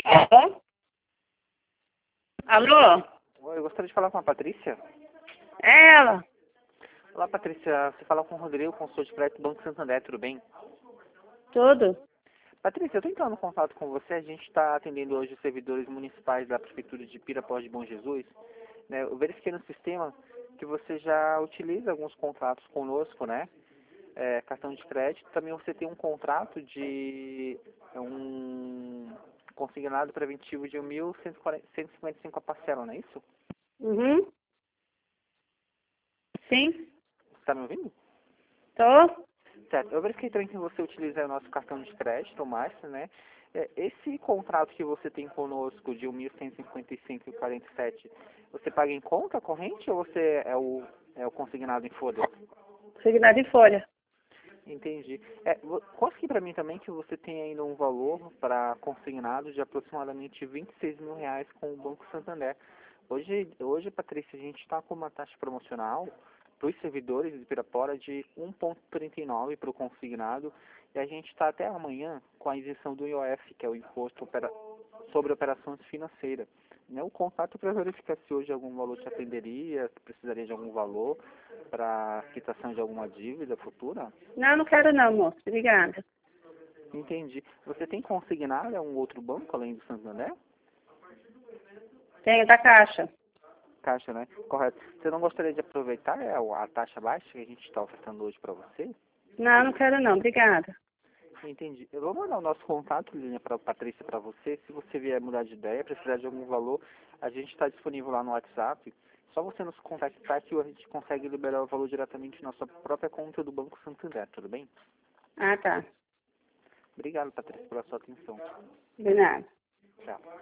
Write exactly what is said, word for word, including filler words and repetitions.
Alô? Alô? Oi, eu gostaria de falar com a Patrícia. É ela? Olá, Patrícia. Você fala com o Rodrigo, consultor de crédito do Banco Santander, tudo bem? Tudo? Patrícia, eu estou entrando em contato com você. A gente está atendendo hoje os servidores municipais da Prefeitura de Pirapó de Bom Jesus. Né? Eu verifiquei no sistema que você já utiliza alguns contratos conosco, né? É, cartão de crédito. Também você tem um contrato de um consignado preventivo de mil cento e cinquenta e cinco a parcela, não é isso? Uhum. Sim? Você está me ouvindo? Tô? Certo. Eu verifiquei também que você utiliza o nosso cartão de crédito, o Master, né? É, esse contrato que você tem conosco de mil cento e cinquenta e cinco vírgula quarenta e sete, você paga em conta corrente ou você é o, é o consignado em folha? Signado em folha. Entendi. É, vo- conta para mim também que você tem ainda um valor para consignado de aproximadamente vinte e seis mil reais com o Banco Santander. Hoje, hoje Patrícia, a gente está com uma taxa promocional para os servidores de Pirapora de um vírgula trinta e nove para o consignado e a gente está até amanhã com a isenção do I O F, que é o Imposto Opera- sobre Operações Financeiras. Né, o contato para verificar se hoje algum valor te atenderia, se precisaria de algum valor para quitação de alguma dívida futura. Não, não quero não, moço. Obrigada. Entendi. Você tem consignado a um outro banco além do Santander? Tenho da Caixa. Caixa, né? Correto. Você não gostaria de aproveitar é, a taxa baixa que a gente está ofertando hoje para você? Não, não quero não. Obrigada. Entendi. Eu vou mandar o nosso contato, linha para a Patrícia, para você. Se você vier mudar de ideia, precisar de algum valor, a gente está disponível lá no WhatsApp. Só você nos contactar que a gente consegue liberar o valor diretamente na sua própria conta do Banco Santander, tudo bem? Ah, tá. Obrigado, Patrícia, pela sua atenção. De nada. Tchau.